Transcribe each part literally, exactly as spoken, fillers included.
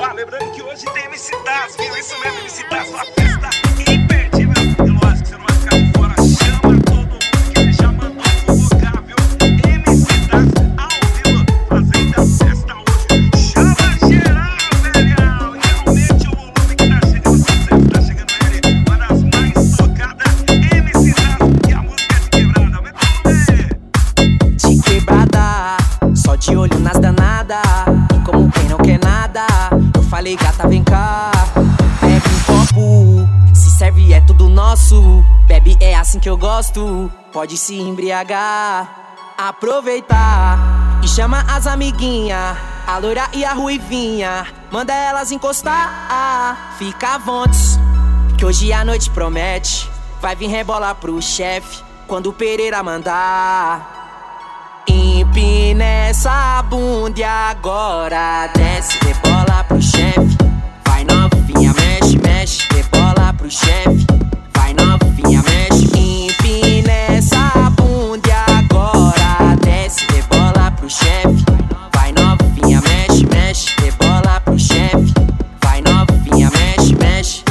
Ah, lembrando que hoje tem M C Das, viu? Isso mesmo, M C Das, uma festa imperdível. E lógico, você não vai ficar de fora. Chama todo mundo que ele já mandou convocar, viu? M C Das ao vivo, fazendo a festa hoje. Chama geral, velhão. E realmente o volume que tá chegando, você tá chegando ele, uma das mais tocadas. M C Das e a música é de quebrada. Aumenta o volume. De quebrada, só de olho nas danadas. E como quem não quer nada, eu falei gata vem cá. Bebe um copo, se serve é tudo nosso. Bebe é assim que eu gosto, pode se embriagar. Aproveitar e chama as amiguinha, a loira e a ruivinha. Manda elas encostar, fica à vontade, que hoje a noite promete. Vai vir rebolar pro chefe quando o Pereira mandar. Empina essa bunda e agora desce, rebola pro chefe. Vai novinha, mexe, mexe, rebola pro chefe. Vai novinha, mexe. Empina essa bunda e agora desce, rebola pro chefe. Vai novinha, mexe, mexe, rebola pro chefe. Vai novinha, mexe, mexe.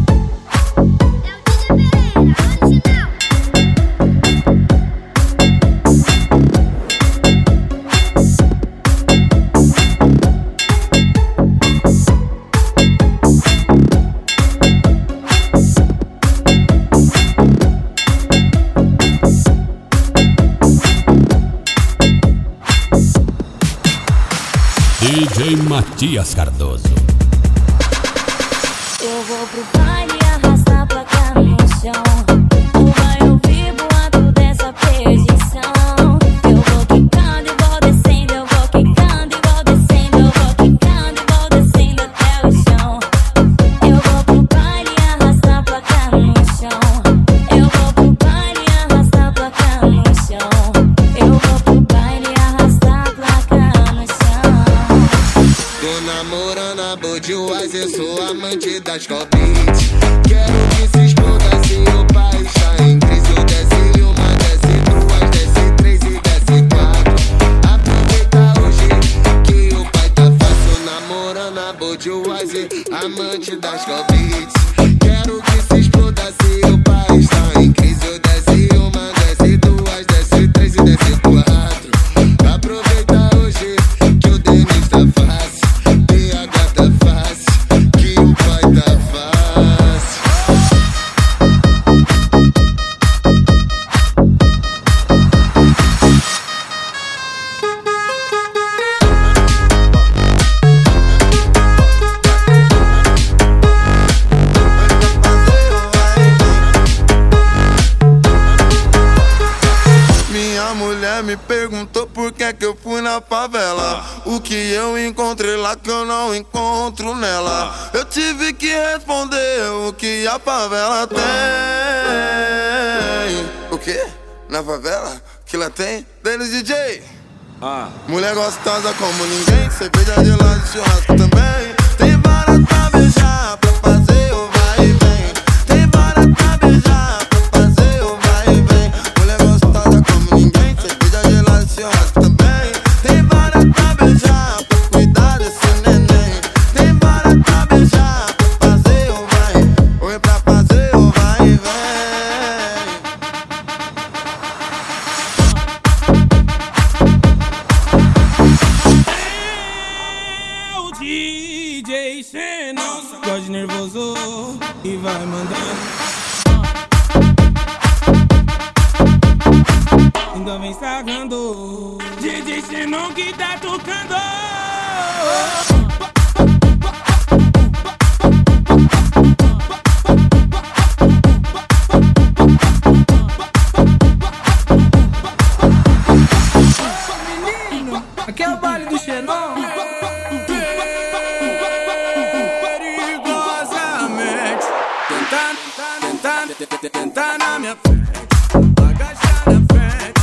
D J Matias Cardoso. Eu vou pro baile arrastar a placa no chão. Tu vai ouvir boato dessa perdição. Eu vou quicando e vou descendo, eu vou quicando e vou descendo, eu vou quicando e vou descendo até o chão. Eu vou pro baile arrastar a placa no chão. Eu vou pro baile arrastar a placa no chão. Eu vou pro baile arrastar a placa no chão. Tô namorando a Budweiser, sou amante das Cobits. Quero que se exploda se o pai está em crise. Eu desce uma, desce duas, desce três e desce quatro. Aproveita hoje que o pai tá fácil. Namorando a Budweiser, amante das Cobits. Quero que se exploda se o pai está em crise. Eu desce uma, desce duas, desce três e desce quatro. Aproveita hoje que o Denis tá fácil. Me perguntou por que que eu fui na favela. O que eu encontrei lá que eu não encontro nela. Eu tive que responder o que a favela tem. O quê? Na favela? Que lá tem? Denis D J. Ah. Mulher gostosa como ninguém. Cerveja de lá de churrasco também. Tem vara pra beijar, pra fazer o vai e vem. Tem vara pra beijar, pra fazer o vai e vem. Mulher gostosa como ninguém. Churrasco também. Tem vara pra beijar, pra cuidar desse neném. Tem vara pra beijar, pra fazer o vai. Oi, pra fazer o vai e vem. É o D J Xenon, gosta nervoso e vai mandando. Ainda vem sagando, D J Xenon que tá tocando. Menino, aqui é o baile do Xenon. Perigosamente tentando, tentando, tentando na minha frente. Agachar na frente.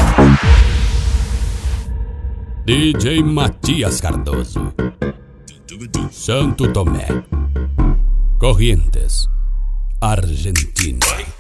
D J Matias Cardoso. Santo Tomé, Corrientes, Argentina.